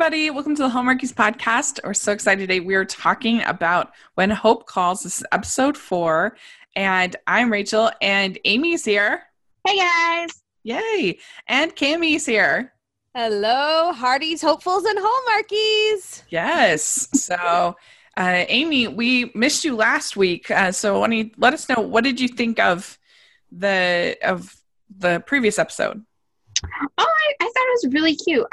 everybody. Welcome to the Hallmarkies podcast. We're so excited today. We are talking about When Hope Calls. This is episode 4. And I'm Rachel, and Amy's here. Hey, guys. Yay. And Cammie's here. Hello, Hearties, Hopefuls, and Hallmarkies. Yes. So, Amy, we missed you last week. So why don't you let us know, what did you think of the previous episode? Oh, I thought it was really cute.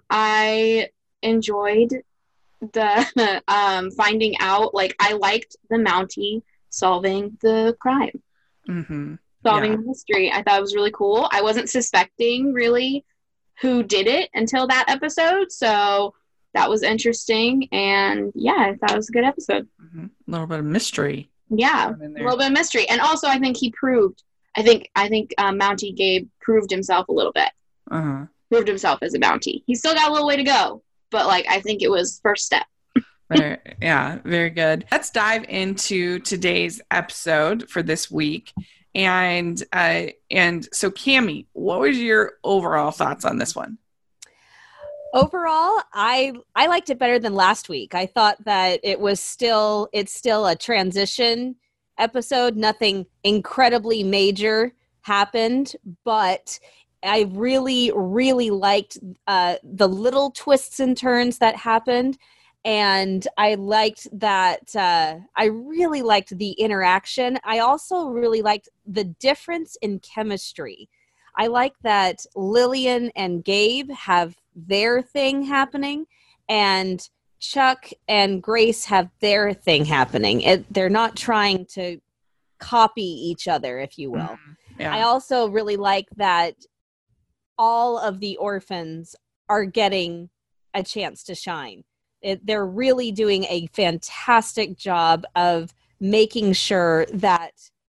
I enjoyed the finding out. Like, I liked the Mountie solving the crime, solving the mystery. I thought it was really cool. I wasn't suspecting really who did it until that episode, so that was interesting. And yeah, I thought it was a good episode. A little bit of mystery. Yeah, a little bit of mystery, and also I think he proved. I think Mountie Gabe proved himself a little bit. Proved himself as a Mountie. He's still got a little way to go, but like I think it was first step. Very good. Let's dive into today's episode for this week. And so Cammie, what was your overall thoughts on this one? Overall, I liked it better than last week. I thought that it's still a transition episode. Nothing incredibly major happened, but I really, really liked the little twists and turns that happened. And I liked that. I really liked the interaction. I also really liked the difference in chemistry. I like that Lillian and Gabe have their thing happening, and Chuck and Grace have their thing happening. They're not trying to copy each other, if you will. Yeah. I also really like that all of the orphans are getting a chance to shine. They're really doing a fantastic job of making sure that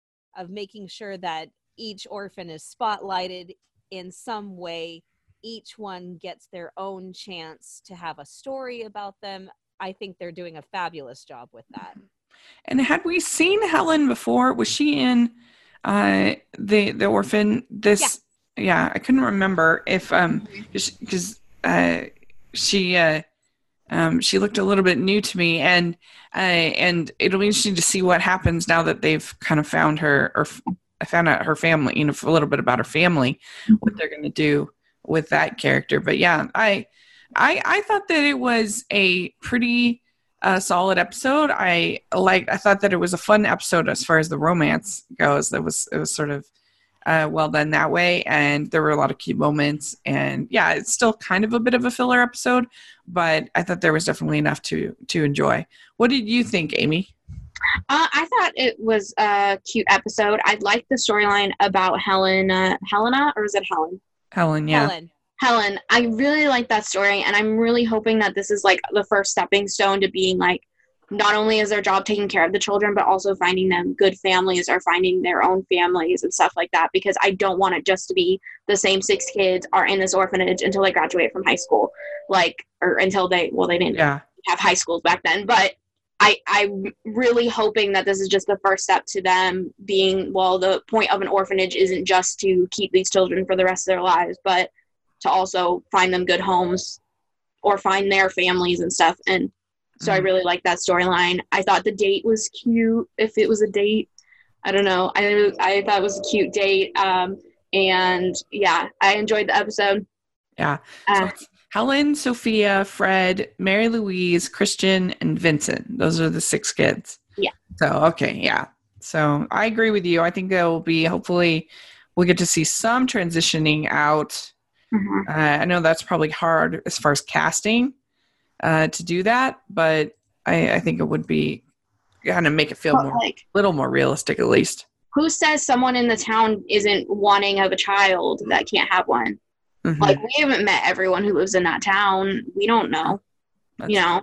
each orphan is spotlighted in some way. Each one gets their own chance to have a story about them. I think they're doing a fabulous job with that. And had we seen Helen before? Was she in the orphan? Yeah, I couldn't remember if because she looked a little bit new to me, and it'll be interesting to see what happens now that they've kind of found her, or I found out her family, a little bit about her family, what they're going to do with that character. But yeah, I thought that it was a pretty solid episode. I thought that it was a fun episode as far as the romance goes. It was sort of well done that way, and there were a lot of key moments. And yeah, it's still kind of a bit of a filler episode, but I thought there was definitely enough to enjoy. What did you think, Amy? I thought it was a cute episode. I liked the storyline about Helena, or is it Helen? Helen, yeah. Helen. I really like that story, and I'm really hoping that this is like the first stepping stone to being like, not only is their job taking care of the children, but also finding them good families or finding their own families and stuff like that, because I don't want it just to be the same 6 kids are in this orphanage until they graduate from high school, or until they didn't have high schools back then. But I'm really hoping that this is just the first step to them being, the point of an orphanage isn't just to keep these children for the rest of their lives, but to also find them good homes or find their families and stuff. And so I really like that storyline. I thought the date was cute. If it was a date, I don't know. I thought it was a cute date. And yeah, I enjoyed the episode. Yeah. So it's Helen, Sophia, Fred, Mary Louise, Christian, and Vincent. Those are the 6 kids. Yeah. So, okay. Yeah. So I agree with you. I think there will be, hopefully we'll get to see some transitioning out. I know that's probably hard as far as casting to do that, but I think it would be kind of make it feel a little more realistic, at least. Who says someone in the town isn't wanting of a child that can't have one? Like, we haven't met everyone who lives in that town. We don't know, Yeah.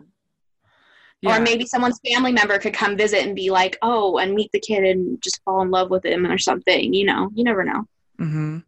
Or maybe someone's family member could come visit and be like, oh, and meet the kid and just fall in love with him or something. You never know.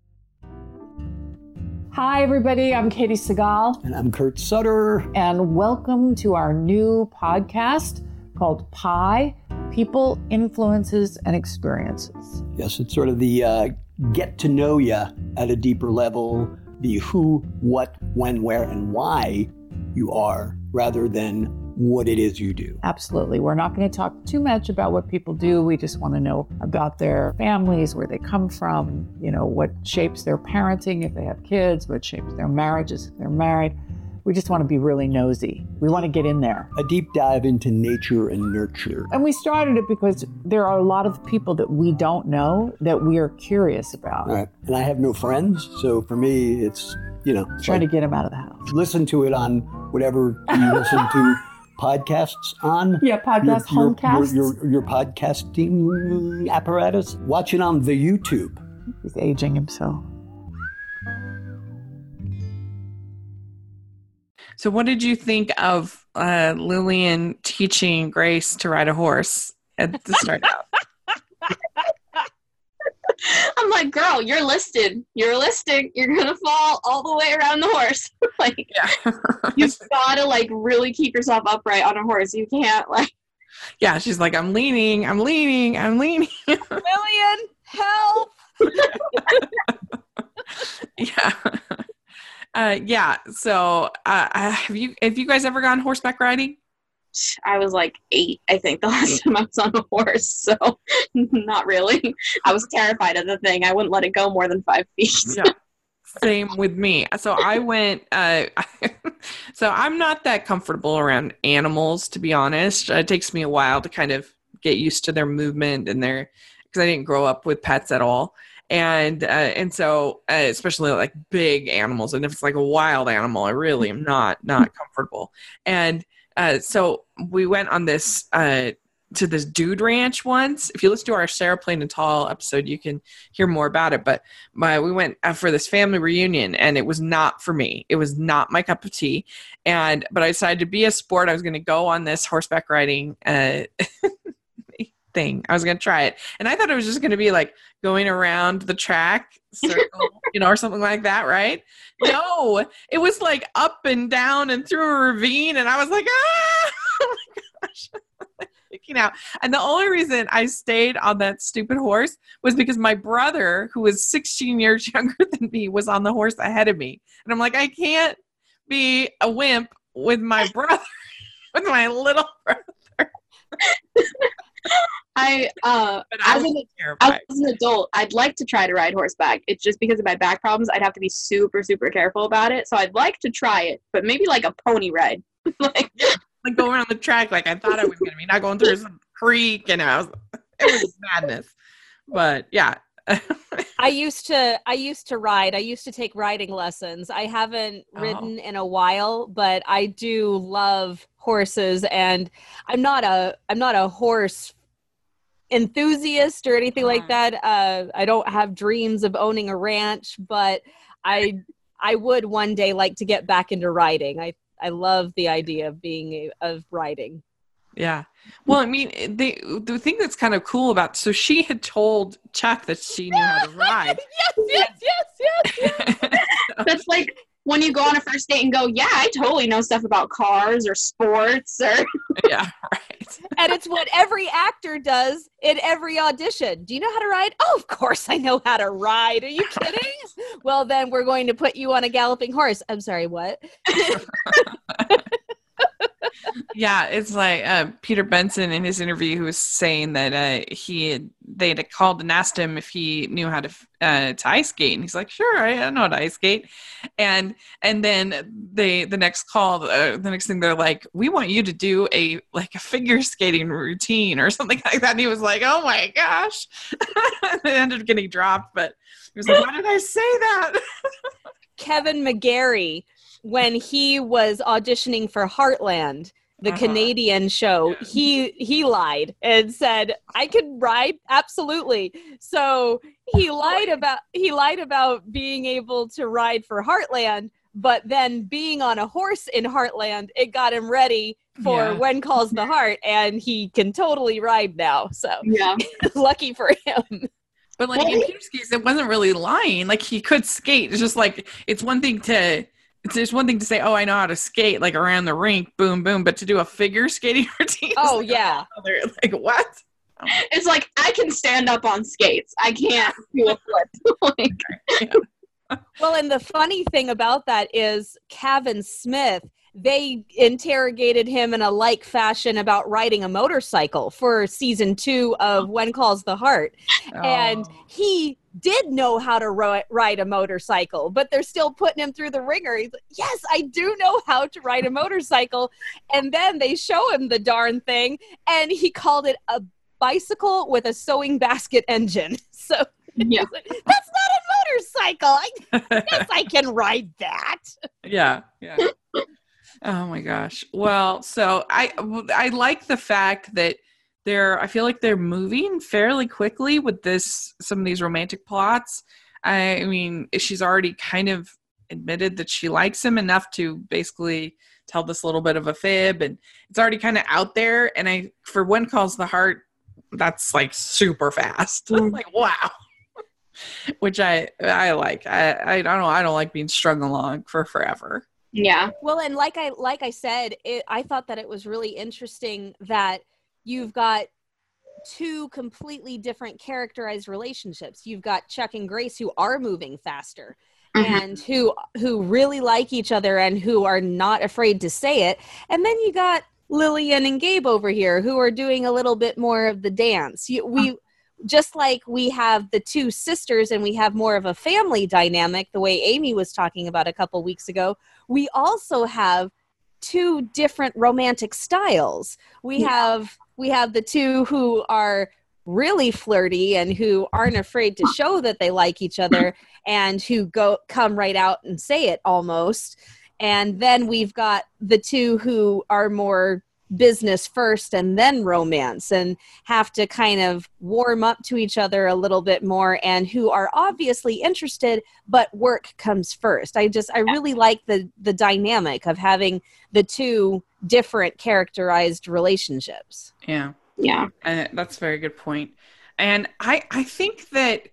Hi, everybody. I'm Katie Segal. And I'm Kurt Sutter. And welcome to our new podcast called PIE, People, Influences, and Experiences. Yes, it's sort of the get to know you at a deeper level, the who, what, when, where, and why you are rather than what it is you do. Absolutely. We're not going to talk too much about what people do. We just want to know about their families, where they come from, what shapes their parenting if they have kids, what shapes their marriages if they're married. We just want to be really nosy. We want to get in there. A deep dive into nature and nurture. And we started it because there are a lot of people that we don't know that we are curious about. Right. And I have no friends, so for me, it's, trying to get them out of the house. Listen to it on whatever you listen to podcasts on. Yeah, podcast, homecasts. Your podcasting apparatus. Watch it on the YouTube. He's aging himself. So what did you think of Lillian teaching Grace to ride a horse at the start out? I'm like, girl, you're listed. You're listed. You're going to fall all the way around the horse. You've got to, really keep yourself upright on a horse. You can't, Yeah, she's like, I'm leaning. Lillian, help! Yeah. So, have you guys ever gone horseback riding? I was 8, I think, the last time I was on a horse. So, not really. I was terrified of the thing. I wouldn't let it go more than 5 feet. Yeah. Same with me. So I went, so I'm not that comfortable around animals, to be honest. It takes me a while to kind of get used to their movement and because I didn't grow up with pets at all. And so, especially big animals, and if it's a wild animal, I really am not comfortable. And so we went on this to this dude ranch once. If you listen to our Sarah Plain and Tall episode, you can hear more about it. But we went for this family reunion, and it was not for me. It was not my cup of tea. But I decided to be a sport. I was going to go on this horseback riding thing. I was going to try it. And I thought it was just going to be going around the track circle, or something like that, right? No, it was up and down and through a ravine. And I was like, ah, oh my gosh. Freaking out. And the only reason I stayed on that stupid horse was because my brother, who was 16 years younger than me, was on the horse ahead of me. And I'm like, I can't be a wimp with my brother, with my little brother. As an adult, I'd like to try to ride horseback. It's just because of my back problems, I'd have to be super, super careful about it. So I'd like to try it, but maybe a pony ride. Going around the track I thought I was going to be, not going through some creek, it was madness. But yeah. I used to ride. I used to take riding lessons. I haven't ridden in a while, but I do love horses, and I'm not a horse enthusiast or anything like that. I don't have dreams of owning a ranch, but I would one day like to get back into riding. I love the idea of riding. Yeah. Well, I mean, the thing that's kind of cool about, so she had told Chuck that she knew how to ride. Yes. That's when you go on a first date and go, yeah, I totally know stuff about cars or sports or. Yeah, right. And it's what every actor does in every audition. Do you know how to ride? Oh, of course I know how to ride. Are you kidding? Well, then we're going to put you on a galloping horse. I'm sorry, what? Yeah, it's Peter Benson in his interview, who was saying that they had called and asked him if he knew how to ice skate, and he's like, "Sure, I know how to ice skate." And then the next call, the next thing they're like, "We want you to do a figure skating routine or something like that." And he was like, "Oh my gosh!" It ended up getting dropped, but he was like, "Why did I say that?" Kevin McGarry, when he was auditioning for Heartland, the Canadian show, he lied and said, I could ride, absolutely. So he lied about being able to ride for Heartland, but then being on a horse in Heartland, it got him ready for When Calls the Heart, and he can totally ride now. So lucky for him. But in Peter's case, it wasn't really lying. He could skate. It's just it's one thing to say, oh, I know how to skate, around the rink, boom, boom. But to do a figure skating routine. Oh, yeah. What? It's I can stand up on skates. I can't do a flip. Well, and the funny thing about that is Kevin Smith, they interrogated him in a like fashion about riding a motorcycle for season 2 of When Calls the Heart. And he did know how to ride a motorcycle, but they're still putting him through the ringer. He's like, yes, I do know how to ride a motorcycle. And then they show him the darn thing, and he called it a bicycle with a sewing basket engine. So Yeah. like, that's not a motorcycle. Yes, I can ride that. Yeah. Oh my gosh. Well, so I like the fact that I feel like they're moving fairly quickly with some of these romantic plots. I mean, she's already kind of admitted that she likes him enough to basically tell this little bit of a fib, and it's already kind of out there. And for When Calls the Heart, that's like super fast. Like, wow. Which I like. I don't know. I don't like being strung along for forever. Yeah. Well, and like I said, I thought that it was really interesting that you've got 2 completely different characterized relationships. You've got Chuck and Grace, who are moving faster and who really like each other and who are not afraid to say it. And then you got Lillian and Gabe over here, who are doing a little bit more of the dance. Just like we have the 2 sisters and we have more of a family dynamic, the way Amy was talking about a couple weeks ago, we also have 2 different romantic styles. We have the 2 who are really flirty and who aren't afraid to show that they like each other and who come right out and say it almost. And then we've got the 2 who are more business first and then romance and have to kind of warm up to each other a little bit more, and who are obviously interested, but work comes first. I really like the dynamic of having the 2 different characterized relationships. Yeah. That's a very good point. And I think that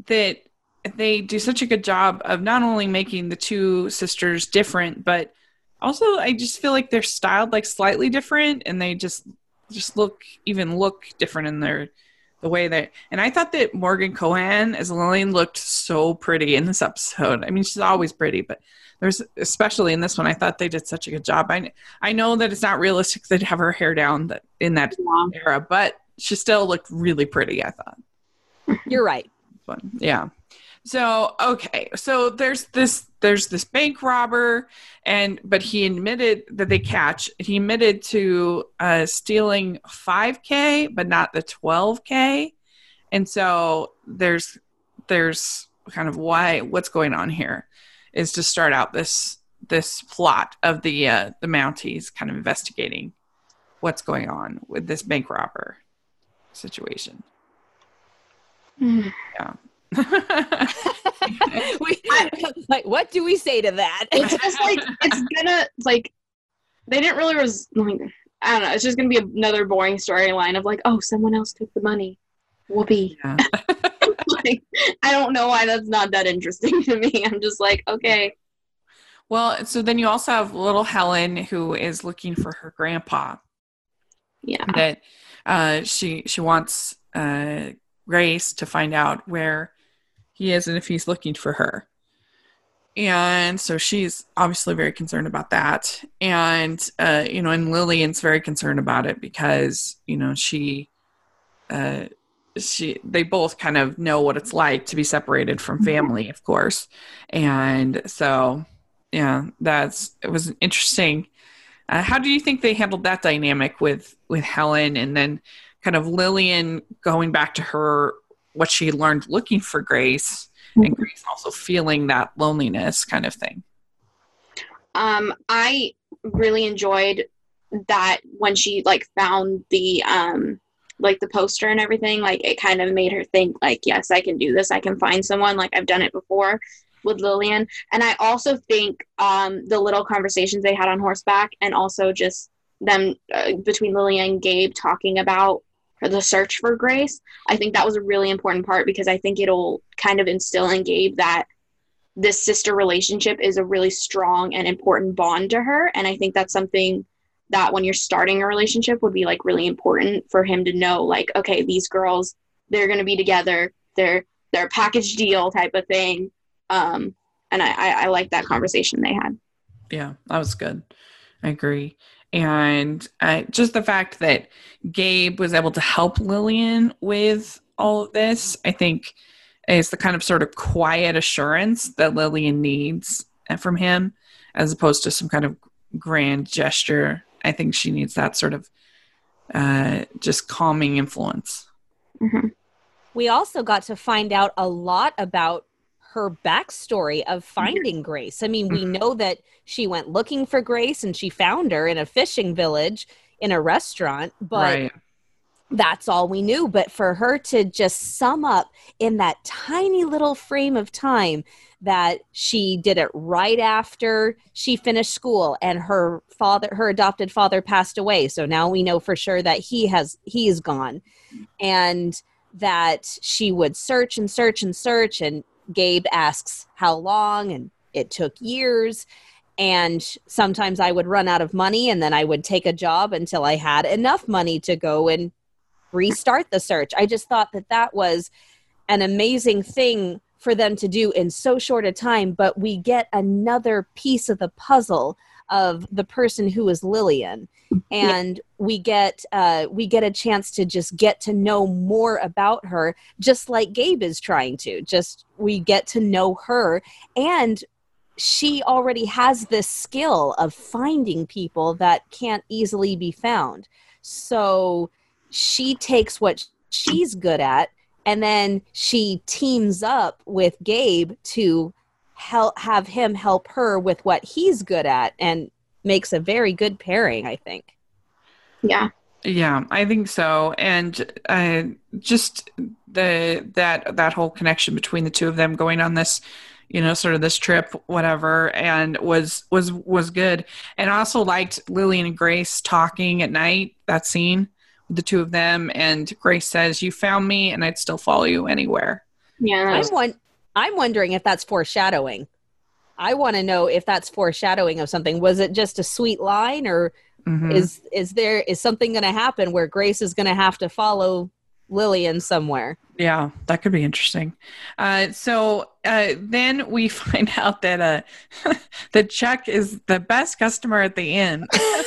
they do such a good job of not only making the 2 sisters different, but also I just feel like they're styled like slightly different, and they just look different in the way that. And I thought that Morgan Cohan as Lillian looked so pretty in this episode. I mean, she's always pretty, but especially in this one, I thought they did such a good job. I know that it's not realistic to have her hair down in that era, but she still looked really pretty, I thought. You're right. But, yeah. So, okay. So there's this bank robber, but he admitted that he admitted to stealing $5,000, but not the $12,000. And so there's kind of what's going on here is to start out this plot of the Mounties kind of investigating what's going on with this bank robber situation. Yeah. Like, what do we say to that? It's just like it's gonna like they didn't really I don't know. It's just gonna be another boring storyline of like, oh, someone else took the money. Whoopee. Yeah. Like, I don't know why that's not that interesting to me. I'm just like, okay. Well, so then you also have little Helen, who is looking for her grandpa. Yeah. That she wants Grace to find out where he is and if he's looking for her. And so she's obviously very concerned about that. And, and Lillian's very concerned about it because, they both kind of know what it's like to be separated from family, of course. And so, yeah, it was interesting. How do you think they handled that dynamic with Helen, and then kind of Lillian going back to her, what she learned looking for Grace, and Grace also feeling that loneliness kind of thing? I really enjoyed that when she found the the poster and everything. It kind of made her think yes, I can do this. I can find someone. I've done it before with Lillian. And I also think the little conversations they had on horseback, and also just them between Lillian and Gabe talking about the search for Grace, I think that was a really important part, because I think it'll kind of instill in Gabe that this sister relationship is a really strong and important bond to her. And I think that's something that when you're starting a relationship would be really important for him to know, okay, these girls, they're going to be together. They're a package deal type of thing. And I like that conversation they had. Yeah, that was good. I agree. And just the fact that Gabe was able to help Lillian with all of this, I think is the kind of sort of quiet assurance that Lillian needs from him, as opposed to some kind of grand gesture. I think she needs that sort of just calming influence. Mm-hmm. We also got to find out a lot about her backstory of finding Grace. I mean, we know that she went looking for Grace and she found her in a fishing village in a restaurant, but that's all we knew. But for her to just sum up in that tiny little frame of time that she did it right after she finished school and her adopted father passed away. So now we know for sure that he's gone, and that she would search and search and search, and Gabe asks how long, and it took years. And sometimes I would run out of money, and then I would take a job until I had enough money to go and restart the search. I just thought that was an amazing thing for them to do in so short a time, but we get another piece of the puzzle of the person who is Lillian. And we get a chance to just get to know more about her, just like Gabe is trying to. Just we get to know her, and she already has this skill of finding people that can't easily be found. So she takes what she's good at, and then she teams up with Gabe to have him help her with what he's good at, and makes a very good pairing, I think. Yeah, I think so. And just that whole connection between the two of them going on this, sort of this trip, whatever, and was good. And I also liked Lillian and Grace talking at night, that scene with the two of them, and Grace says, "You found me and I'd still follow you anywhere." Yeah. I'm wondering if that's foreshadowing. I want to know if that's foreshadowing of something. Was it just a sweet line, or is something going to happen where Grace is going to have to follow Lillian somewhere? Yeah, that could be interesting. So then we find out that that Chuck is the best customer at the inn.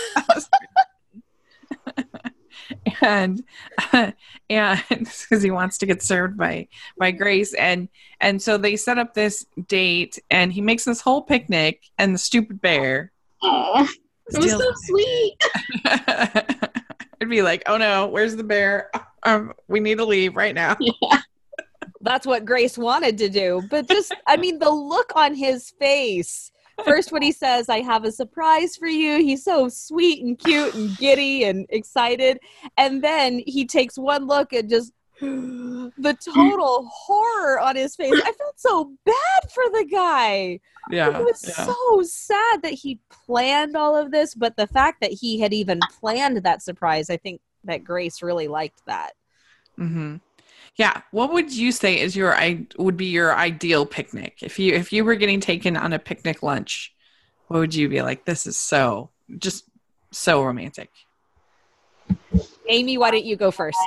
and because he wants to get served by Grace, and so they set up this date, and he makes this whole picnic, and the stupid bear. Oh, it was so sweet. I'd be like, "Oh no, where's the bear? We need to leave right now." Yeah. That's what Grace wanted to do, but just, I mean, the look on his face. First, when he says, "I have a surprise for you," he's so sweet and cute and giddy and excited. And then he takes one look and just the total horror on his face. I felt so bad for the guy. Yeah. It was so sad that he planned all of this, but the fact that he had even planned that surprise, I think that Grace really liked that. Mm-hmm. Yeah. What would you say is would be your ideal picnic? If you were getting taken on a picnic lunch, what would you be like? This is so romantic. Amy, why don't you go first?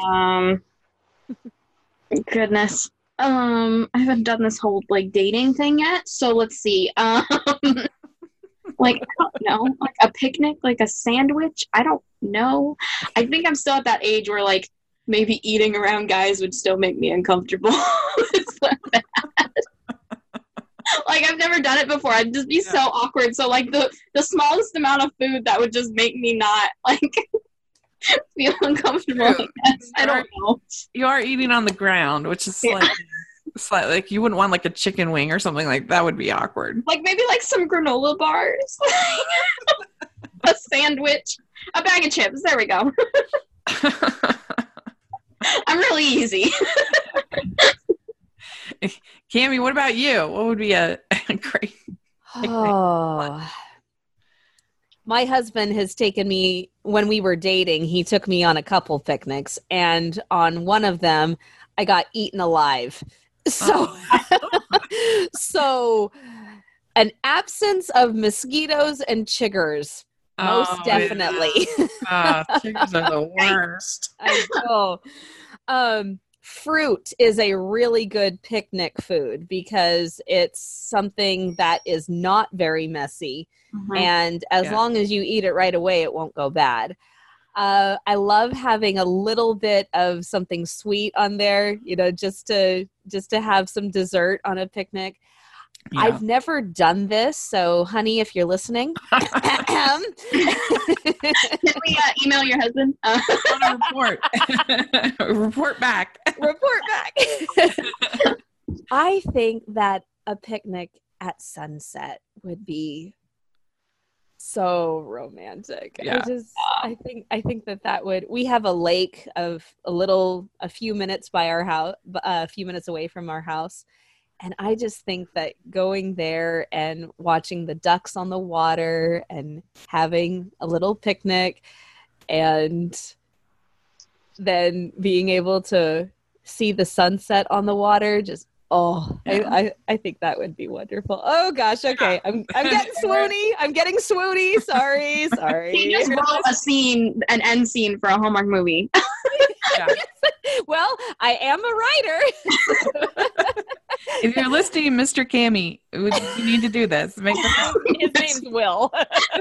Goodness. I haven't done this whole dating thing yet, so let's see. I don't know, like a picnic, like a sandwich. I don't know. I think I'm still at that age where maybe eating around guys would still make me uncomfortable. It's so bad. I've never done it before. I'd just be so awkward. So the smallest amount of food that would just make me not feel uncomfortable. I don't know. You are eating on the ground, which is slightly you wouldn't want a chicken wing or something like that. Would be awkward. Maybe some granola bars, a sandwich, a bag of chips. There we go. I'm really easy. Cammie, what about you? What would be a great picnic? Oh. My husband has taken me, when we were dating, he took me on a couple picnics, and on one of them, I got eaten alive. So, so an absence of mosquitoes and chiggers, most definitely. Chiggers are the worst. I know. fruit is a really good picnic food because it's something that is not very messy. And as long as you eat it right away, it won't go bad. I love having a little bit of something sweet on there, just to have some dessert on a picnic. Yeah. I've never done this, so honey, if you're listening, can we email your husband? Report. Report back. Report back. I think that a picnic at sunset would be so romantic. Yeah. I think that would. We have a lake of a few minutes by our house, a few minutes away from our house. And I just think that going there and watching the ducks on the water and having a little picnic and then being able to see the sunset on the water, I think that would be wonderful. Oh gosh, okay. I'm getting swoony. Sorry. He just wrote an end scene for a Hallmark movie. Yeah. Well, I am a writer. If you're listening, Mr. Cammy, you need to do this. His name's Will.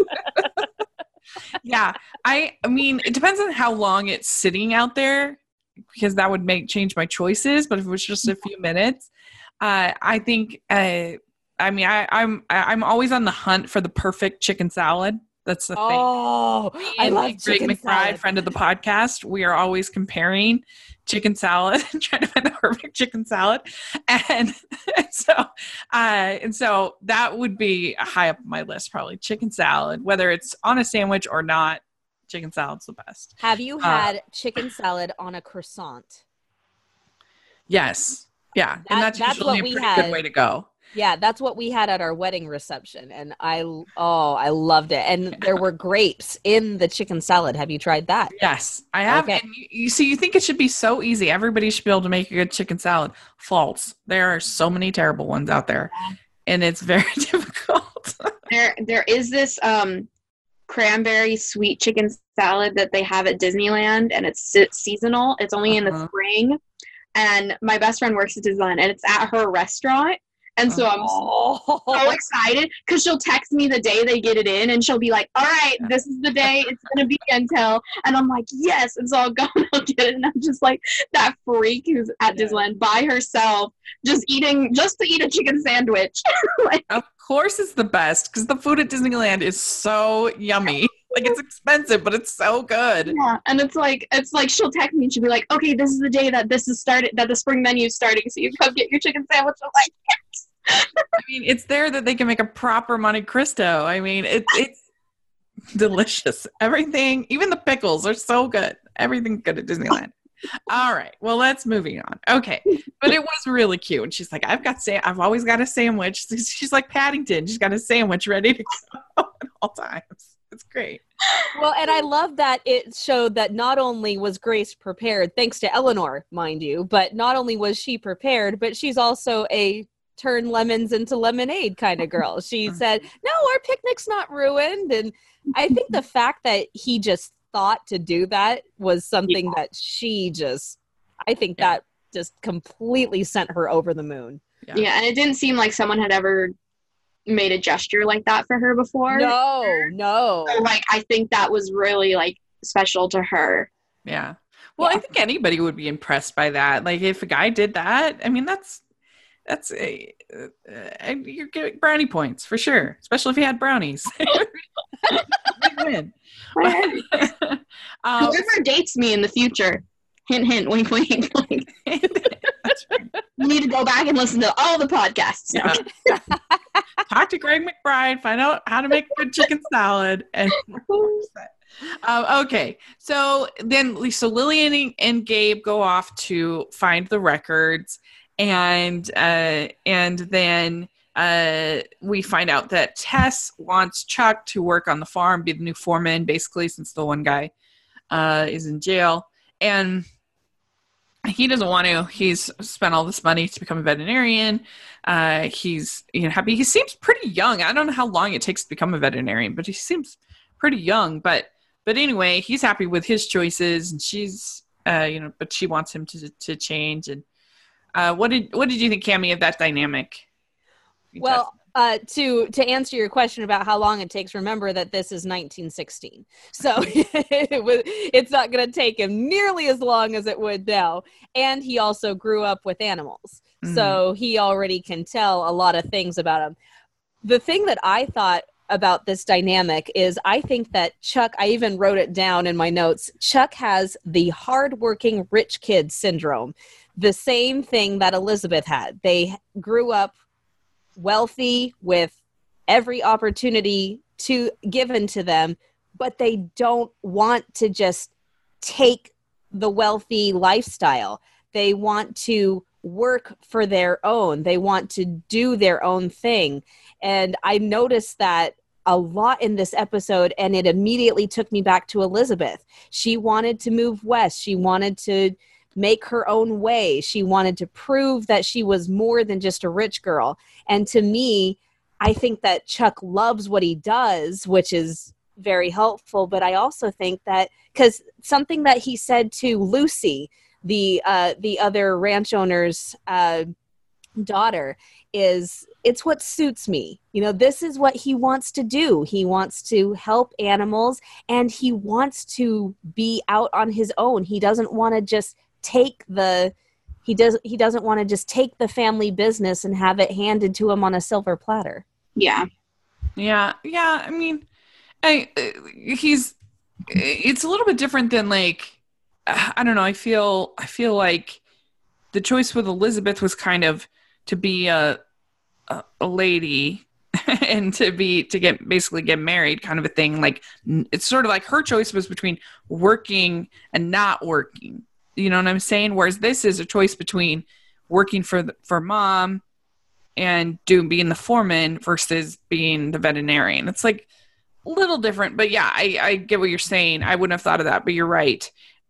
Yeah. I mean, it depends on how long it's sitting out there, because that would change my choices. But if it was just a few minutes, I think, I'm always on the hunt for the perfect chicken salad. That's the thing. Oh, I love Greg chicken McBride, salad. Friend of the podcast. We are always comparing chicken salad and trying to find the perfect chicken salad. And so that would be high up on my list, probably chicken salad, whether it's on a sandwich or not. Chicken salad's the best. Have you had chicken salad on a croissant? Yes. Yeah. And that's usually a pretty good way to go. Yeah, that's what we had at our wedding reception, and I loved it. And there were grapes in the chicken salad. Have you tried that? Yes, I have. Okay. And you think it should be so easy. Everybody should be able to make a good chicken salad. False. There are so many terrible ones out there, and it's very difficult. There is this cranberry sweet chicken salad that they have at Disneyland, and it's seasonal. It's only in the spring, and my best friend works at Disneyland, and it's at her restaurant. And so I'm so excited because she'll text me the day they get it in, and she'll be like, all right, this is the day it's going to be until. And I'm like, yes. And so I'll go and I'll get it. And I'm just like that freak who's at Disneyland by herself, just to eat a chicken sandwich. Of course it's the best because the food at Disneyland is so yummy. Like, it's expensive, but it's so good. Yeah, and it's like she'll text me and she'll be like, okay, this is the day that this is started, that the spring menu is starting, so you come get your chicken sandwich. I'm like, yes. I mean, it's there that they can make a proper Monte Cristo. I mean, it's delicious. Everything, even the pickles are so good. Everything's good at Disneyland. All right. Well, let's moving on. Okay. But it was really cute. And she's like, I've always got a sandwich. She's like Paddington. She's got a sandwich ready to go at all times. It's great. Well, and I love that it showed that not only was Grace prepared, thanks to Eleanor, mind you, but not only was she prepared, but she's also a turn lemons into lemonade kind of girl. She said, no, our picnic's not ruined. And I think the fact that he just thought to do that was something that that just completely sent her over the moon. Yeah, and it didn't seem like someone had ever made a gesture like that for her before. No. So, I think that was really special to her. Yeah. Well, I think anybody would be impressed by that. Like, if a guy did that, I mean, that's you get brownie points for sure, especially if you had brownies. Win. Whoever dates me in the future, hint, hint, wink, wink, wink. You need to go back and listen to all the podcasts. Yeah. Talk to Greg McBride, find out how to make a good chicken salad. And okay, so Lillian and Gabe go off to find the records, and then we find out that Tess wants Chuck to work on the farm, be the new foreman, basically, since the one guy is in jail, and he doesn't want to. He's spent all this money to become a veterinarian. He's happy. He seems pretty young. I don't know how long it takes to become a veterinarian, but he seems pretty young. But anyway, he's happy with his choices, and she's but she wants him to change. And what did you think, Cammie, of that dynamic? Well, to answer your question about how long it takes, remember that this is 1916, so it's not going to take him nearly as long as it would now. And he also grew up with animals, so he already can tell a lot of things about them. The thing that I thought about this dynamic is I think that Chuck, I even wrote it down in my notes, Chuck has the hardworking rich kid syndrome, the same thing that Elizabeth had. They grew up wealthy with every opportunity given to them, but they don't want to just take the wealthy lifestyle. They want to work for their own. They want to do their own thing. And I noticed that a lot in this episode, and it immediately took me back to Elizabeth. She wanted to move west. She wanted to make her own way. She wanted to prove that she was more than just a rich girl. And to me, I think that Chuck loves what he does, which is very helpful. But I also think that, because something that he said to Lucy, the other ranch owner's daughter, is, it's what suits me. This is what he wants to do. He wants to help animals, and he wants to be out on his own. He doesn't want to just take he doesn't want to just take the family business and have it handed to him on a silver platter. Yeah. I mean, it's a little bit different than, like, I don't know. I feel like the choice with Elizabeth was kind of to be a lady and to get married, kind of a thing. Like, it's sort of like her choice was between working and not working. You know what I'm saying? Whereas this is a choice between working for mom and being the foreman versus being the veterinarian. It's like a little different, but yeah, I get what you're saying. I wouldn't have thought of that, but you're right.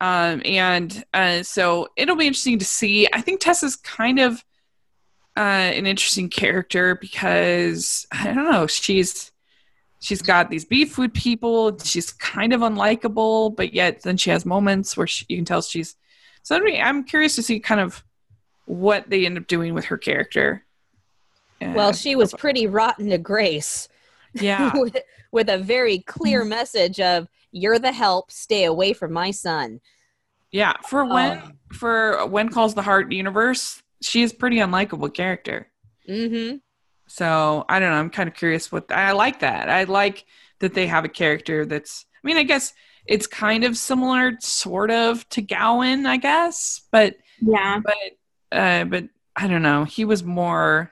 So it'll be interesting to see. I think Tessa's kind of an interesting character because, I don't know, she's got these beef food people. She's kind of unlikable, but yet then she has moments where you can tell she's. So I'm curious to see kind of what they end up doing with her character. Well, she was pretty rotten to Grace. Yeah. with a very clear message of, you're the help, stay away from my son. Yeah. For When Calls the Heart universe, she is pretty unlikable character. Mm-hmm. So I don't know. I'm kind of curious I like that. I like that they have a character that's, I mean, I guess it's kind of similar sort of to Gowan, I guess, but yeah, but I don't know. He was more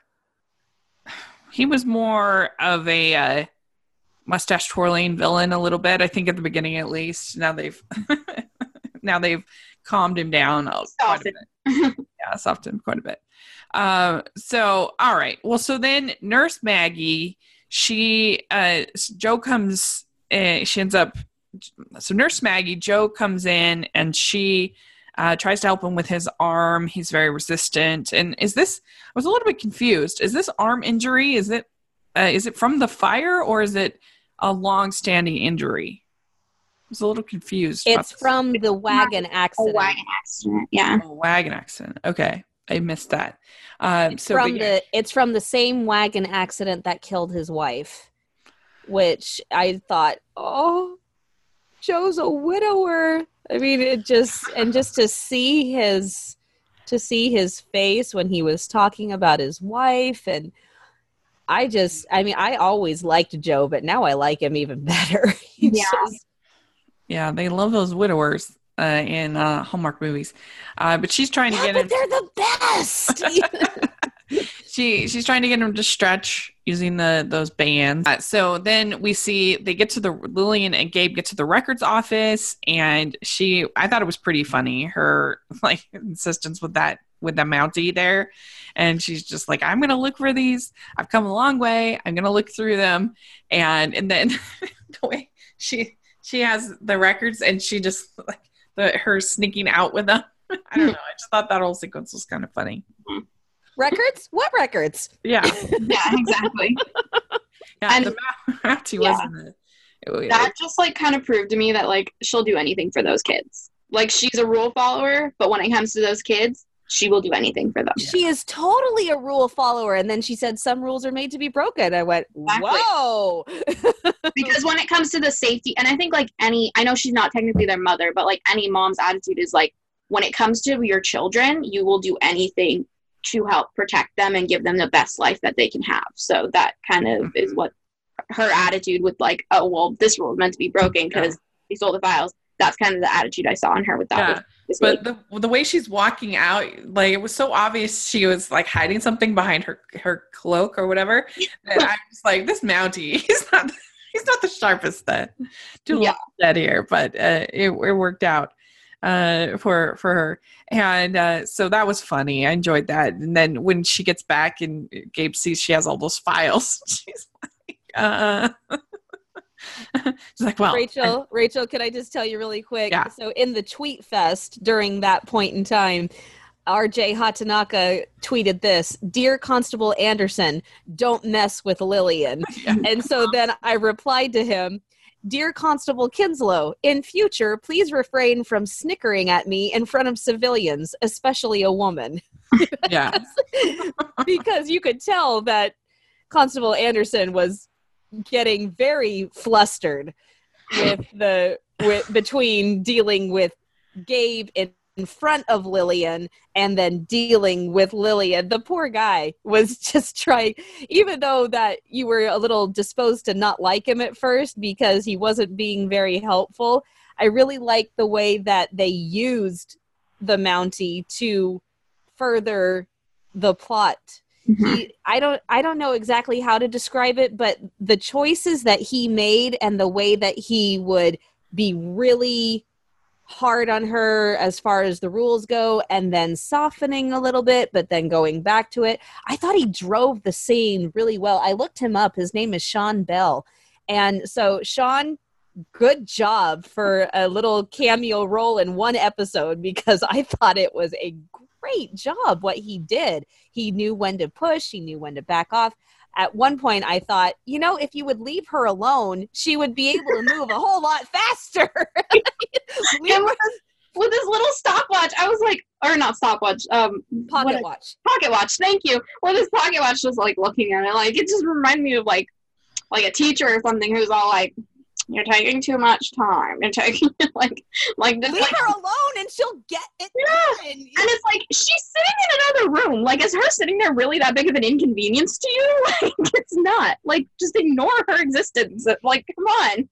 of a mustache twirling villain a little bit, I think, at the beginning, at least. Now they've calmed him down quite a bit. Yeah, softened quite a bit. So all right. Well, so then Nurse Maggie, Joe comes, she ends up. So Nurse Maggie, Joe comes in and she tries to help him with his arm. He's very resistant. And I was a little bit confused. Is this arm injury? Is it from the fire or is it a long-standing injury? I was a little confused. It's from the wagon accident. A wagon accident, yeah. A wagon accident. Okay. I missed that. It's from the same wagon accident that killed his wife, which I thought, oh, Joe's a widower. I mean, just to see his face when he was talking about his wife, and I always liked Joe, but now I like him even better. Yeah, they love those widowers in Hallmark movies. But she's trying to get him. They're the best. She's trying to get him to stretch using those bands. So then we see Lillian and Gabe get to the records office, and I thought it was pretty funny, her like insistence with the Mountie there. And she's just like, I'm going to look for these. I've come a long way. I'm going to look through them. And then the way she has the records and she just like her sneaking out with them. I don't know. I just thought that whole sequence was kind of funny. Records? What records? Yeah. Yeah, exactly. Yeah, and the Mountie wasn't it. That just like kind of proved to me that like she'll do anything for those kids. Like, she's a rule follower, but when it comes to those kids, she will do anything for them. She is totally a rule follower. And then she said some rules are made to be broken. I went, Exactly. whoa. Because when it comes to the safety, and I think like I know she's not technically their mother, but like any mom's attitude is like, when it comes to your children, you will do anything to help protect them and give them the best life that they can have. So that kind of is what her attitude with like, oh, well, this rule is meant to be broken because he stole the files. That's kind of the attitude I saw in her with that. Yeah. But the way she's walking out, like, it was so obvious she was like hiding something behind her cloak or whatever. And I was like, this Mountie, he's not the sharpest dead here, but it worked out for her. And so that was funny. I enjoyed that. And then when she gets back and Gabe sees she has all those files, she's like, she's like, well, Rachel, can I just tell you really quick? Yeah. So in the tweet fest during that point in time, RJ Hatanaka tweeted this: "Dear Constable Anderson, don't mess with Lillian." Yeah. And so then I replied to him, "Dear Constable Kinslow, in future, please refrain from snickering at me in front of civilians, especially a woman." Yeah. Because you could tell that Constable Anderson was getting very flustered between dealing with Gabe in front of Lillian and then dealing with Lillian. The poor guy was just trying, even though that you were a little disposed to not like him at first because he wasn't being very helpful. I really liked the way that they used the Mountie to further the plot. I don't know exactly how to describe it, but the choices that he made and the way that he would be really hard on her as far as the rules go and then softening a little bit, but then going back to it. I thought he drove the scene really well. I looked him up. His name is Sean Bell. And so Sean, good job for a little cameo role in one episode, because I thought it was a great job what he did. He knew when to push, he knew when to back off. At one point I thought, if you would leave her alone, she would be able to move a whole lot faster. With this little stopwatch, I was like, or not stopwatch, pocket watch. Pocket watch, thank you. Well, this pocket watch was like looking at it, like it just reminded me of like a teacher or something who's all like, "You're taking too much time. You're taking like leave her alone and she'll get it done." And it's like, she's sitting in another room. Like, is her sitting there really that big of an inconvenience to you? Like, it's not. Like, just ignore her existence. Like, come on.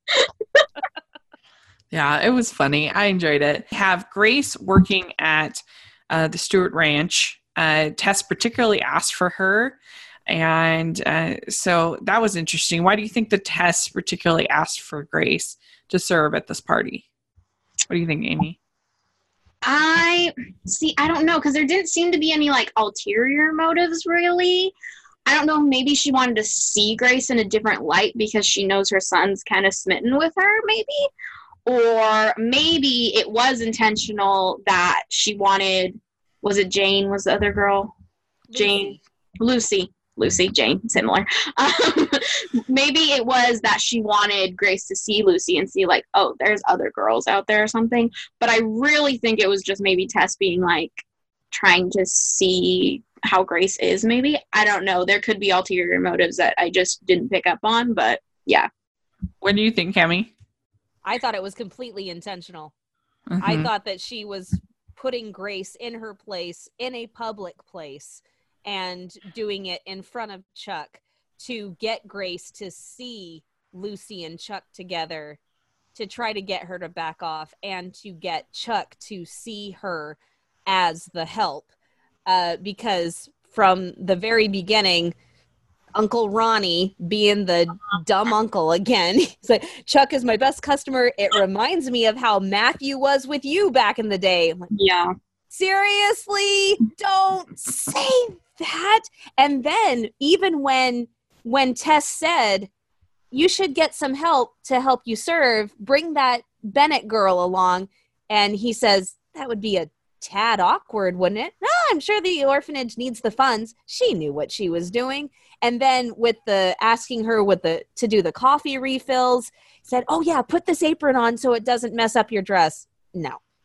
Yeah, it was funny. I enjoyed it. Have Grace working at the Stewart Ranch. Tess particularly asked for her. And so that was interesting. Why do you think the Tess particularly asked for Grace to serve at this party? What do you think, Amy? I don't know, because there didn't seem to be any like ulterior motives really. I don't know, maybe she wanted to see Grace in a different light because she knows her son's kind of smitten with her, maybe. Or maybe it was intentional that she wanted, was it Jane? Was the other girl? Jane? Lucy, Jane, similar. Maybe it was that she wanted Grace to see Lucy and see like, oh, there's other girls out there or something. But I really think it was just maybe Tess being like, trying to see how Grace is, maybe. I don't know. There could be ulterior motives that I just didn't pick up on, but yeah. What do you think, Cami? I thought it was completely intentional. Mm-hmm. I thought that she was putting Grace in her place, in a public place, and doing it in front of Chuck to get Grace to see Lucy and Chuck together, to try to get her to back off and to get Chuck to see her as the help. Because from the very beginning, Uncle Ronnie being the dumb uncle again. He's like, "Chuck is my best customer. It reminds me of how Matthew was with you back in the day." I'm like, yeah. Seriously? Don't say that. And then even when Tess said, "You should get some help to help you serve, bring that Bennett girl along," and he says, "That would be a tad awkward, wouldn't it?" "No, I'm sure the orphanage needs the funds." She knew what she was doing. And then with the asking her to do the coffee refills, said, "Oh yeah, put this apron on so it doesn't mess up your dress." No,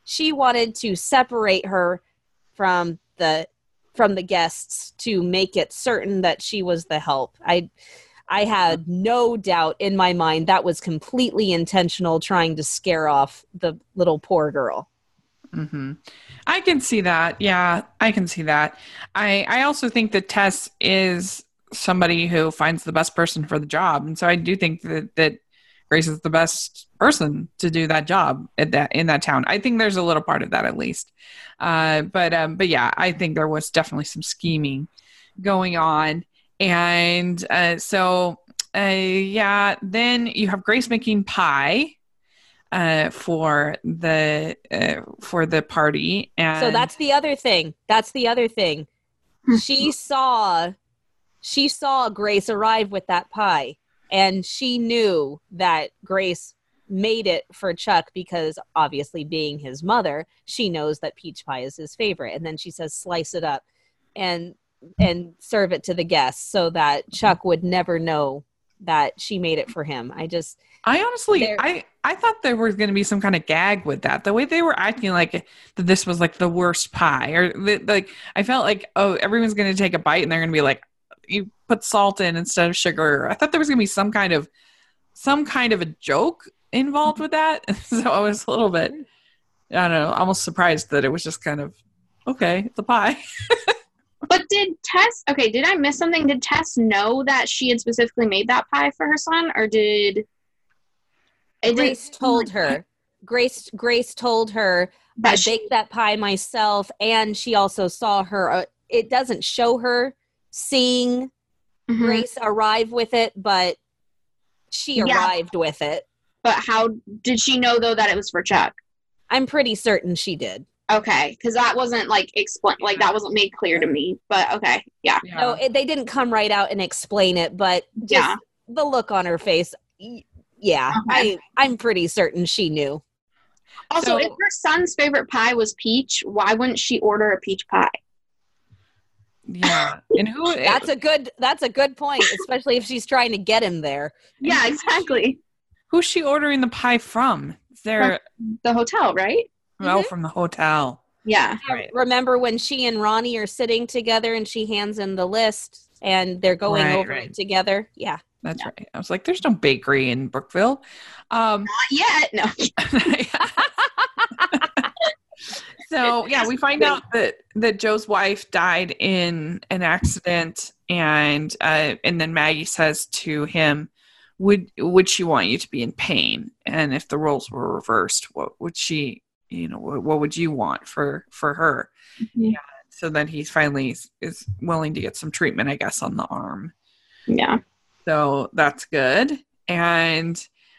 she wanted to separate her from the guests to make it certain that she was the help. I had no doubt in my mind that was completely intentional, trying to scare off the little poor girl. Mm-hmm. I can see that. Yeah, I can see that. I also think that Tess is somebody who finds the best person for the job. And so I do think that Grace is the best person to do that job in that town. I think there's a little part of that at least. But yeah, I think there was definitely some scheming going on. And so then you have Grace making pie for the party. And so that's the other thing. She saw Grace arrive with that pie, and she knew that Grace made it for Chuck because, obviously, being his mother, she knows that peach pie is his favorite. And then she says, slice it up and serve it to the guests so that Chuck would never know that she made it for him. I honestly, I thought there was going to be some kind of gag with that. The way they were acting like that this was like the worst pie, or like I felt like, oh, everyone's going to take a bite and they're going to be like, you put salt in instead of sugar. I thought there was going to be some kind of a joke involved with that. So I was a little bit, I don't know, almost surprised that it was just kind of, okay, it's a pie. But did I miss something? Did Tess know that she had specifically made that pie for her son, or did Grace told her? Grace told her, I baked that pie myself, and she also saw her. It doesn't show her seeing Grace arrive with it, but she arrived with it. But how did she know, though, that it was for Chuck? I'm pretty certain she did. Okay, because that wasn't explained, that wasn't made clear to me. But okay, yeah. No, they didn't come right out and explain it, but just the look on her face. Yeah, okay. I'm pretty certain she knew. Also, if her son's favorite pie was peach, why wouldn't she order a peach pie? Yeah, and who? That's a good point, especially if she's trying to get him there. Yeah, exactly. Who's she ordering the pie from? Is there the hotel, right? Oh, from the hotel. Yeah. Right. Remember when she and Ronnie are sitting together and she hands him the list and they're going over it together? Yeah. That's right. I was like, there's no bakery in Brookville. Not yet. No. So, yeah, we find out that Joe's wife died in an accident, and then Maggie says to him, would she want you to be in pain? And if the roles were reversed, what would she... what would you want for her? Mm-hmm. Yeah. So then he finally is willing to get some treatment, I guess, on the arm. Yeah. So that's good. And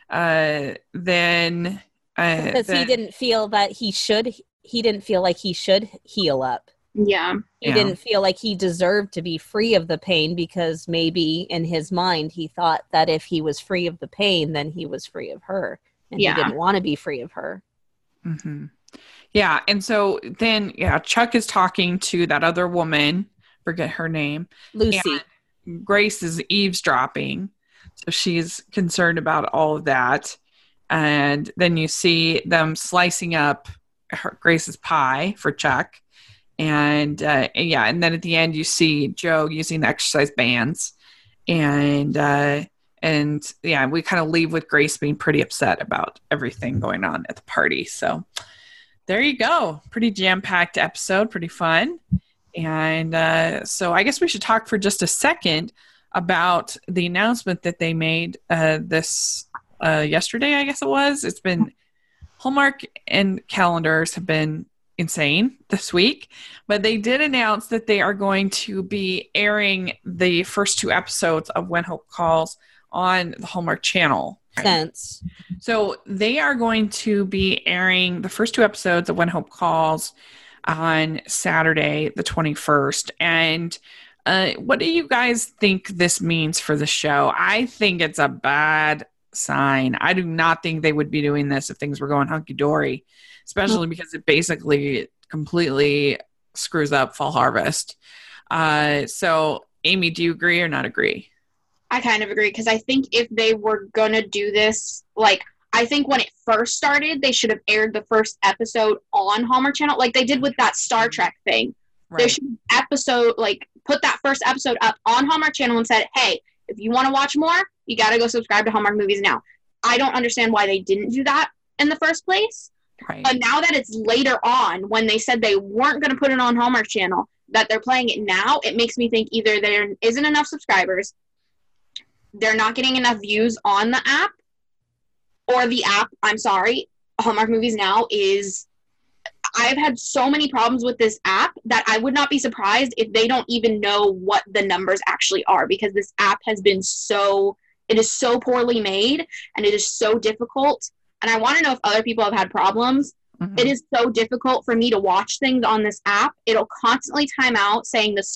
then because he didn't feel that he didn't feel like he should heal up. Yeah. He didn't feel like he deserved to be free of the pain, because maybe in his mind he thought that if he was free of the pain, then he was free of her. And he didn't want to be free of her. Mm-hmm. Yeah. And so then, Chuck is talking to that other woman, forget her name. Lucy. Grace is eavesdropping. So she's concerned about all of that. And then you see them slicing up Grace's pie for Chuck. And then at the end you see Joe using the exercise bands. And we kind of leave with Grace being pretty upset about everything going on at the party. So there you go. Pretty jam-packed episode, pretty fun. And so I guess we should talk for just a second about the announcement that they made yesterday, I guess it was. It's been Hallmark and calendars have been insane this week, but they did announce that they are going to be airing the first 2 episodes of When Hope Calls on the Hallmark Channel. Sense. So they are going to be airing the first 2 episodes of When Hope Calls on Saturday, the 21st. And what do you guys think this means for the show? I think it's a bad sign. I do not think they would be doing this if things were going hunky-dory, especially because it basically completely screws up Fall Harvest. So, Amy, do you agree or not agree? I kind of agree, because I think if they were going to do this, I think when it first started, they should have aired the first episode on Hallmark Channel, like they did with that Star Trek thing. They Right. should put that first episode up on Hallmark Channel and said, hey, if you want to watch more, you got to go subscribe to Hallmark Movies Now. I don't understand why they didn't do that in the first place. Right. But now that it's later on, when they said they weren't going to put it on Hallmark Channel, that they're playing it now, it makes me think either there isn't enough subscribers, they're not getting enough views on the app, or the app, I'm sorry, Hallmark Movies Now is... I've had so many problems with this app that I would not be surprised if they don't even know what the numbers actually are, because this app has been it is so poorly made and it is so difficult. And I want to know if other people have had problems. Mhm. It is so difficult for me to watch things on this app. It'll constantly time out saying the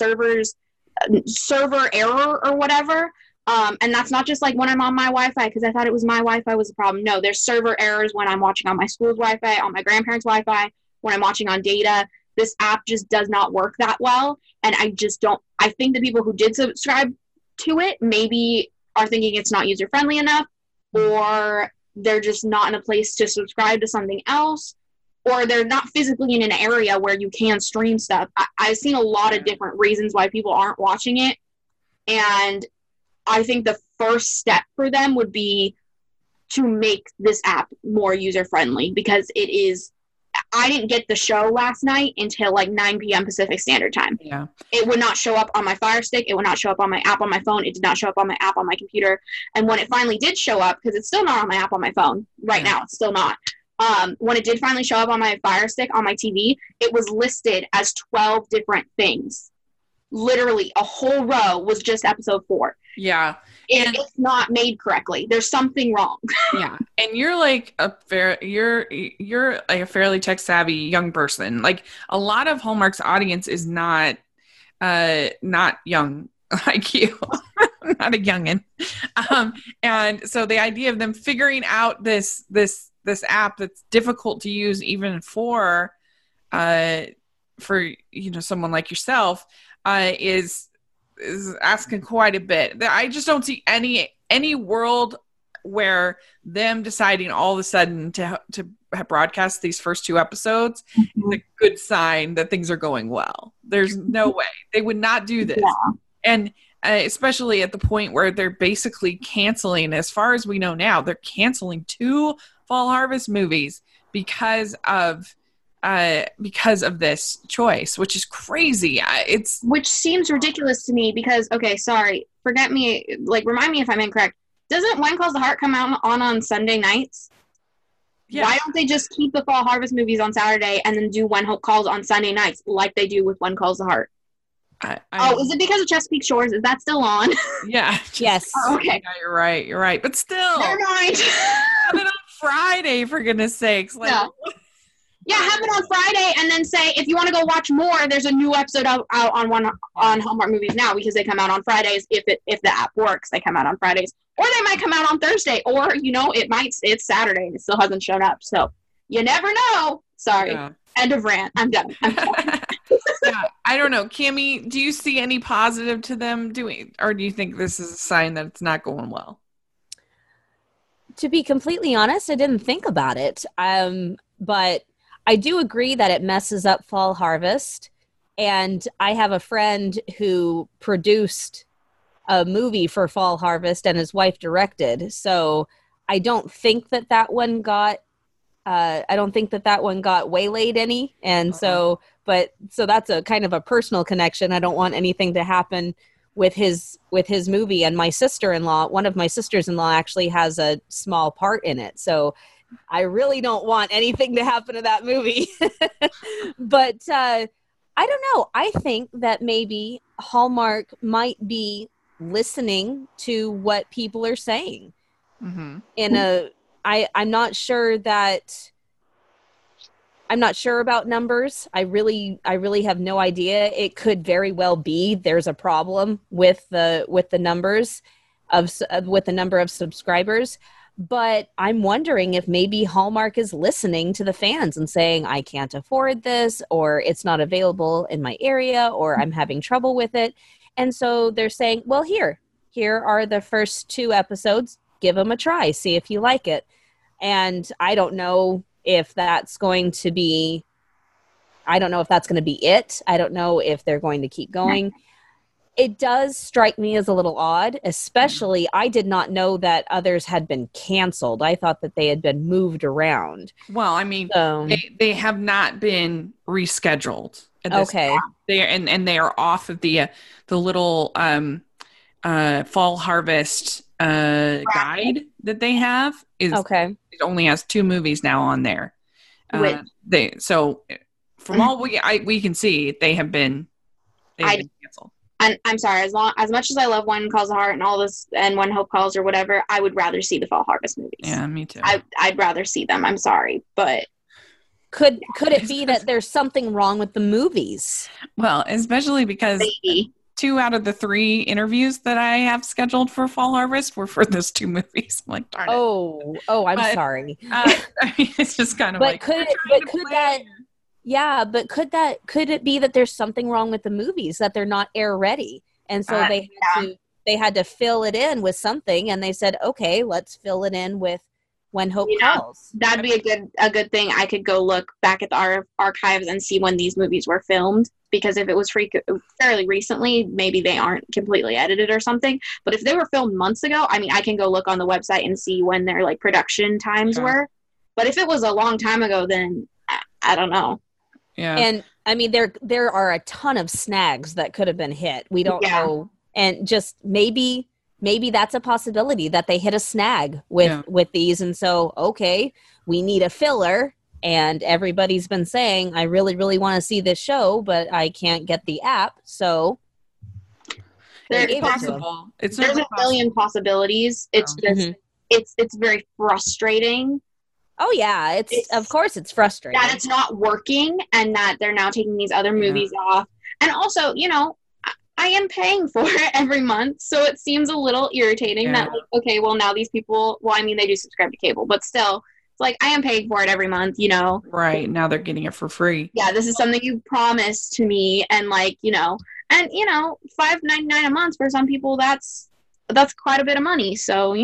server error or whatever. And that's not just like when I'm on my Wi-Fi, because I thought it was my Wi-Fi was the problem. No, there's server errors when I'm watching on my school's Wi-Fi, on my grandparents' Wi-Fi, when I'm watching on data. This app just does not work that well. And I think the people who did subscribe to it maybe are thinking it's not user-friendly enough, or they're just not in a place to subscribe to something else, or they're not physically in an area where you can stream stuff. I've seen a lot of different reasons why people aren't watching it. And I think the first step for them would be to make this app more user-friendly, because I didn't get the show last night until like 9 p.m. Pacific Standard Time. Yeah. It would not show up on my Fire Stick. It would not show up on my app on my phone. It did not show up on my app on my computer. And when it finally did show up, because it's still not on my app on my phone right now, it's still not. When it did finally show up on my Fire Stick on my TV, it was listed as 12 different things. Literally, a whole row was just episode 4. Yeah. It's not made correctly. There's something wrong. Yeah. And you're like you're like a fairly tech savvy young person. Like a lot of Hallmark's audience is not young like you. Not a youngin. And so the idea of them figuring out this app that's difficult to use even for someone like yourself is asking quite a bit. I just don't see any world where them deciding all of a sudden to broadcast these first 2 episodes is a good sign that things are going well. There's no way they would not do this. Yeah. And especially at the point where they're basically canceling, as far as we know now, they're canceling 2 Fall Harvest movies because of this choice, which is crazy. Which seems ridiculous to me because, okay, sorry, remind me if I'm incorrect. Doesn't When Calls the Heart come out on Sunday nights? Yeah. Why don't they just keep the Fall Harvest movies on Saturday and then do When Hope Calls on Sunday nights like they do with When Calls the Heart? Is it because of Chesapeake Shores? Is that still on? Yeah. Yes. Oh, okay. Yeah, you're right. But still. Never mind. Have it on Friday, for goodness sakes. Yeah, have it on Friday and then say, if you want to go watch more, there's a new episode out on Hallmark Movies Now, because they come out on Fridays. If the app works, they come out on Fridays. Or they might come out on Thursday. Or, it's Saturday and it still hasn't shown up. So you never know. Sorry. Yeah. End of rant. I'm done. Yeah, I don't know. Cammie, do you see any positive to them doing, or do you think this is a sign that it's not going well? To be completely honest, I didn't think about it. But I do agree that it messes up Fall Harvest. And I have a friend who produced a movie for Fall Harvest and his wife directed. So I don't think that one got waylaid any. And so that's a kind of a personal connection. I don't want anything to happen with his movie. And my sister-in-law, one of my sisters-in-law actually has a small part in it. So I really don't want anything to happen to that movie. But I don't know. I think that maybe Hallmark might be listening to what people are saying. Mm-hmm. I'm not sure about numbers. I really have no idea. It could very well be there's a problem with the numbers with the number of subscribers. But I'm wondering if maybe Hallmark is listening to the fans and saying, I can't afford this, or it's not available in my area, or I'm having trouble with it. And so they're saying, well, here are the first 2 episodes. Give them a try. See if you like it. And I don't know if that's going to be it. I don't know if they're going to keep going. It does strike me as a little odd, especially I did not know that others had been canceled. I thought that they had been moved around. Well, I mean, So, they have not been rescheduled. At this okay. point. They are off of the little fall harvest guide that they have. Okay. It only has 2 movies now on there. From all we can see, they've been canceled. And I'm sorry, as much as I love One Calls the Heart and all this, and When Hope Calls or whatever, I would rather see the Fall Harvest movies. Yeah, me too. I'd rather see them. I'm sorry, but could it be that there's something wrong with the movies? Well, especially because maybe 2 out of the 3 interviews that I have scheduled for Fall Harvest were for those 2 movies. I'm like, darn it. Oh, I'm sorry. I mean, it's just kind of but could it be that there's something wrong with the movies, that they're not air ready, and so they had to fill it in with something, and they said, okay, let's fill it in with When Hope Calls. That'd be a good thing. I could go look back at the archives and see when these movies were filmed, because if it was fairly recently, maybe they aren't completely edited or something. But if they were filmed months ago, I mean, I can go look on the website and see when their like production times were. But if it was a long time ago, then I don't know. Yeah. And I mean, there are a ton of snags that could have been hit. We don't know. And just maybe that's a possibility, that they hit a snag with these. And so, okay, we need a filler. And everybody's been saying, I really, really want to see this show, but I can't get the app. So there's possible. There's a million possibilities. It's just, it's very frustrating. Oh yeah, of course it's frustrating that it's not working, and that they're now taking these other movies off. And also, I am paying for it every month, so it seems a little irritating that, like, okay, well, now these people, well, I mean, they do subscribe to cable, but still, it's like, I am paying for it every month, Right, now they're getting it for free. Yeah, this is something you promised to me, and like, and $5.99 a month for some people, that's quite a bit of money, so,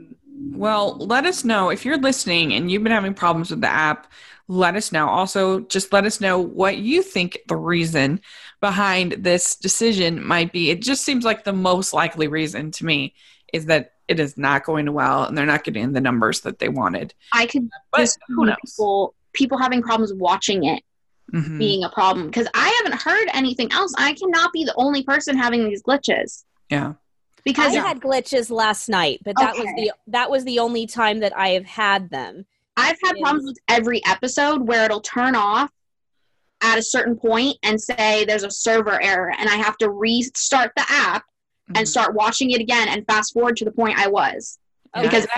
Well, let us know if you're listening and you've been having problems with the app. Let us know. Also, just let us know what you think the reason behind this decision might be. It just seems like the most likely reason to me is that it is not going well and they're not getting the numbers that they wanted. I could just who knows? People having problems watching it being a problem, because I haven't heard anything else. I cannot be the only person having these glitches. Yeah. Because I had glitches last night, but that was the only time that I have had them. I've had problems with every episode where it'll turn off at a certain point and say there's a server error, and I have to restart the app and start watching it again and fast forward to the point I was. Because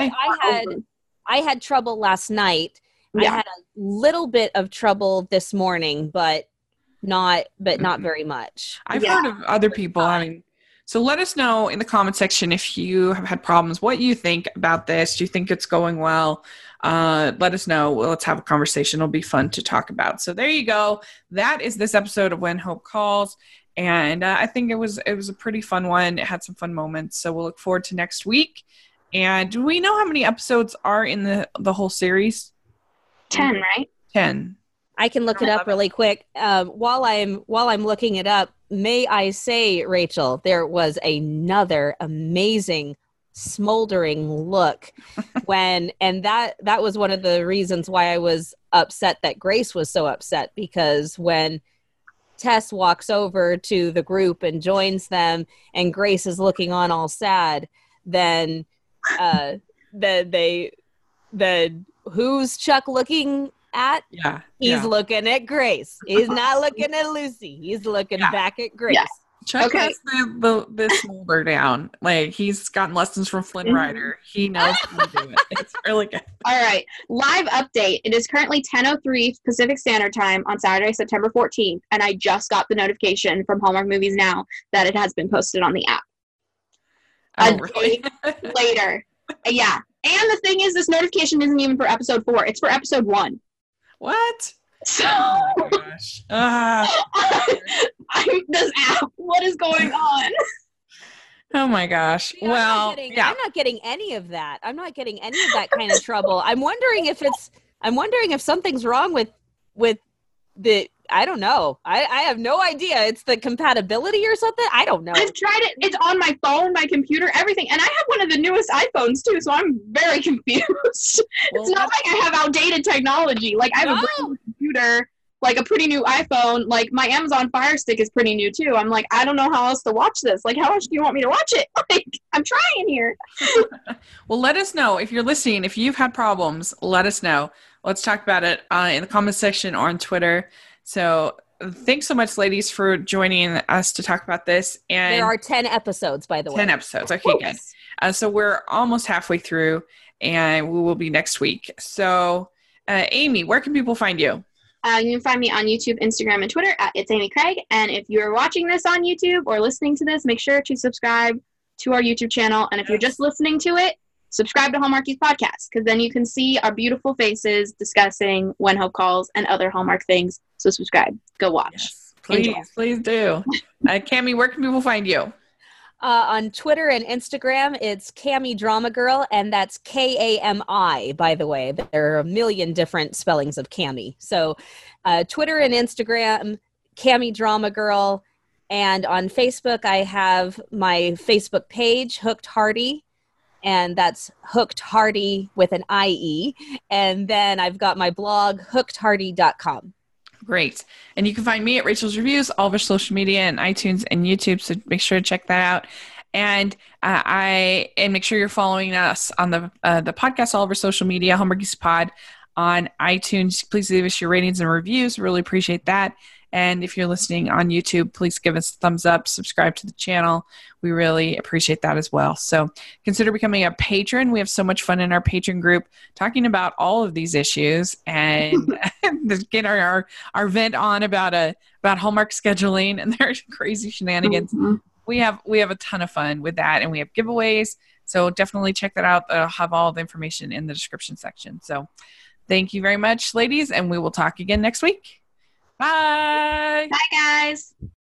I had trouble last night. Yeah. I had a little bit of trouble this morning, but not very much. I've heard of other people having. So let us know in the comment section if you have had problems, what you think about this. Do you think it's going well? Let us know. Let's have a conversation. It'll be fun to talk about. So there you go. That is this episode of When Hope Calls. And I think it was a pretty fun one. It had some fun moments. So we'll look forward to next week. And do we know how many episodes are in the whole series? 10, right? 10. I can look it up really quick. While I'm looking it up, may I say, Rachel, there was another amazing smoldering look and that was one of the reasons why I was upset that Grace was so upset, because when Tess walks over to the group and joins them and Grace is looking on all sad, then who's Chuck looking at? Yeah. He's looking at Grace. He's not looking at Lucy. He's looking back at Grace. Yeah. Chuck has the smolder down. Like, he's gotten lessons from Flynn Rider. He knows how to do it. It's really good. All right. Live update. It is currently 10:03 Pacific Standard Time on Saturday, September 14th, and I just got the notification from Hallmark Movies Now that it has been posted on the app. Oh, really? Later. Yeah. And the thing is, this notification isn't even for episode 4. It's for episode 1. What? So, oh my gosh. this app, what is going on? Oh my gosh. Yeah, Well, I'm not getting any of that. I'm not getting any of that kind of trouble. I'm wondering if something's wrong with the, I don't know. I have no idea. It's the compatibility or something. I don't know. I've tried it. It's on my phone, my computer, everything. And I have one of the newest iPhones too, so I'm very confused. It's not like I have outdated technology. Like I have a brand new computer, like a pretty new iPhone. Like my Amazon Fire Stick is pretty new too. I'm like, I don't know how else to watch this. Like, how else do you want me to watch it? Like, I'm trying here. well, let us know if you're listening. If you've had problems, let us know. Let's talk about it in the comment section or on Twitter. So thanks so much, ladies, for joining us to talk about this. And there are 10 episodes, by the way. 10 episodes. Okay, good. So we're almost halfway through, and we will be next week. So, Amy, where can people find you? You can find me on YouTube, Instagram, and Twitter at It's Amy Craig. And if you're watching this on YouTube or listening to this, make sure to subscribe to our YouTube channel. And if you're just listening to it, subscribe to Hallmarkies podcast, because then you can see our beautiful faces discussing When Hope Calls and other Hallmark things. So subscribe. Go watch. Yes, please do. Cami, where can people find you? On Twitter and Instagram, it's Cami Drama Girl, and that's Kami, by the way. There are a million different spellings of Cami. So Twitter and Instagram, Cami Drama Girl. And on Facebook, I have my Facebook page, Hooked Hardy. And that's Hooked Hardy with an IE. And then I've got my blog, hookedhardy.com. Great. And you can find me at Rachel's Reviews, all of our social media and iTunes and YouTube. So make sure to check that out. And make sure you're following us on the podcast, all of our social media, Hallmarkies Pod on iTunes. Please leave us your ratings and reviews. Really appreciate that. And if you're listening on YouTube, please give us a thumbs up, subscribe to the channel. We really appreciate that as well. So consider becoming a patron. We have so much fun in our patron group talking about all of these issues and get our vent on about Hallmark scheduling and their crazy shenanigans. Mm-hmm. We have a ton of fun with that, and we have giveaways. So definitely check that out. I'll have all the information in the description section. So thank you very much, ladies, and we will talk again next week. Bye. Bye, guys.